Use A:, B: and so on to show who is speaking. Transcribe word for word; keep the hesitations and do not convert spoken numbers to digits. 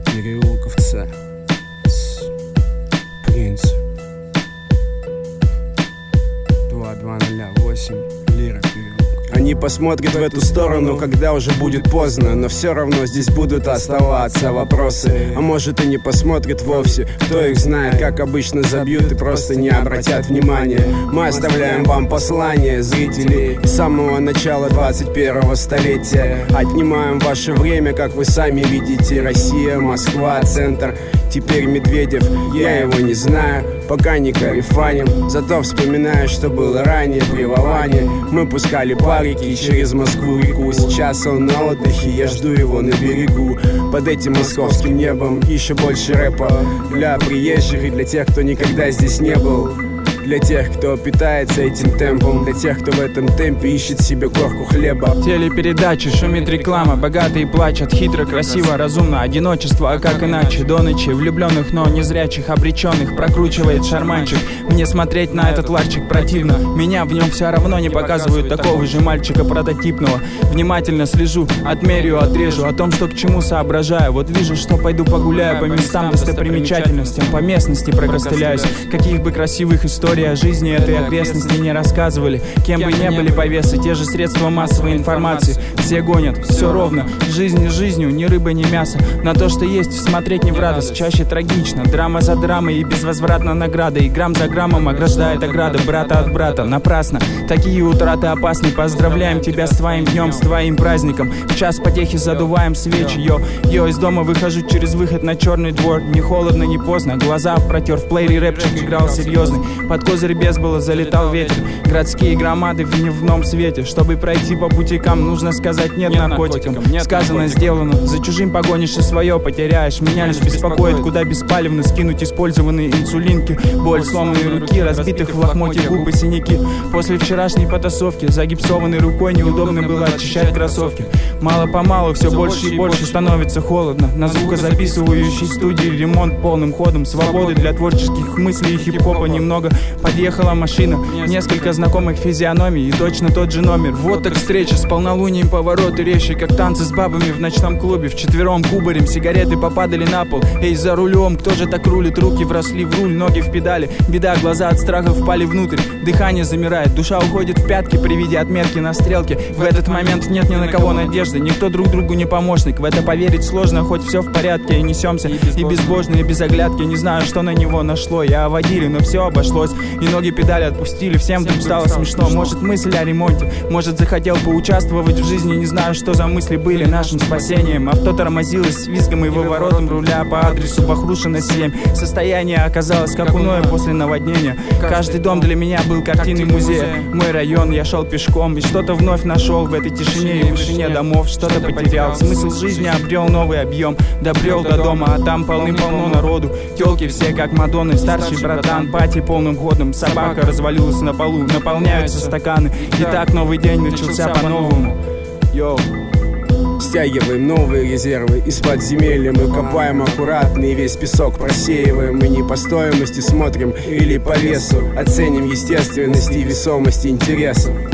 A: переулков Ц. Принц. два два ноль восемь. Лира переулок. Они посмотрят в эту сторону, когда уже будет поздно, но все равно здесь будут оставаться вопросы. А может и не посмотрят вовсе, кто их знает. Как обычно забьют и просто не обратят внимания. Мы оставляем вам послание, зрители, с самого начала двадцать первого столетия. Отнимаем ваше время, как вы сами видите. Россия, Москва, центр. Теперь Медведев, я его не знаю, пока не карифаним. Зато вспоминаю, что было ранее при Воване. Мы пускали парики через Москву-реку. Сейчас он на отдыхе, я жду его на берегу. Под этим московским небом еще больше рэпа для приезжих и для тех, кто никогда здесь не был. Для тех, кто питается этим темпом, для тех, кто в этом темпе ищет себе корку хлеба.
B: Телепередачи, шумит реклама, богатые плачут, хитро, красиво, разумно. Одиночество, а как иначе, до ночи влюбленных, но незрячих, обреченных прокручивает шарманчик. Мне смотреть на этот ларчик противно, меня в нем все равно не показывают такого же мальчика прототипного. Внимательно слежу, отмерю, отрежу, о том, что к чему соображаю. Вот вижу, что пойду погуляю по местам, достопримечательностям, по местности прокостыляюсь. Каких бы красивых историй о жизни этой окрестности не рассказывали, кем бы не были повесы, те же средства массовой информации. Все гонят, все ровно, жизнь жизнью, ни рыба, ни мясо. На то, что есть, смотреть не в радость, чаще трагично. Драма за драмой и безвозвратно награда. И грамм за граммом ограждает ограда брата от брата. Напрасно, такие утраты опасны. Поздравляем тебя с твоим днем, с твоим праздником. В час потехи задуваем свечи. Йо, йо, из дома выхожу через выход на черный двор. Не холодно, не поздно, глаза протер. В плеере рэпчик играл серьезный. Под козырь без было залетал ветер. Городские громады в дневном свете. Чтобы пройти по бутикам, нужно сказать нет, нет наркотикам, наркотикам. Нет Сказано, наркотикам. Сделано. За чужим погонишь и свое потеряешь. Меня лишь беспокоит, куда беспалевно скинуть использованные инсулинки. Боль сломанной руки, разбитых в лохмотье губы синяки. После вчерашней потасовки загипсованной рукой неудобно было очищать кроссовки. Мало-помалу все больше и больше становится холодно. На звукозаписывающей студии ремонт полным ходом. Свободы для творческих мыслей и хип-хопа немного. Подъехала машина, несколько знакомых физиономий и точно тот же номер. Вот так встреча с полнолунием, повороты резче, как танцы с бабами в ночном клубе. Вчетвером кубарем сигареты попадали на пол. Эй, за рулем, кто же так рулит? Руки вросли в руль, ноги в педали. Беда, глаза от страха впали внутрь. Дыхание замирает, душа уходит в пятки при виде отметки на стрелке. В этот момент нет ни на кого надежды, никто друг другу не помощник. В это поверить сложно, хоть все в порядке. И несемся, и безбожно, и без оглядки. Не знаю, что на него нашло. Я водили, но все обошлось. И ноги педали отпустили, всем вдруг стало смешно. Может, мысль о ремонте, может, захотел поучаствовать в жизни. Не знаю, что за мысли были нашим спасением. Авто тормозилось с визгом и выворотом руля по адресу Бахрушина семь. Состояние оказалось как уное после наводнения. Каждый дом для меня был картиной музея. Мой район, я шел пешком и что-то вновь нашел в этой тишине и вышине домов. Что-то потерял, смысл жизни обрел новый объем. Добрел до дома, а там полным-полно народу. Телки все как Мадонны, старший братан, пати полным ходом. Собака развалилась на полу, наполняются стаканы. И так новый день начался по-новому. Йоу.
A: Стягиваем новые резервы из подземелья. Мы копаем аккуратно и весь песок просеиваем. Мы не по стоимости смотрим или по весу. Оценим естественность и весомость интереса.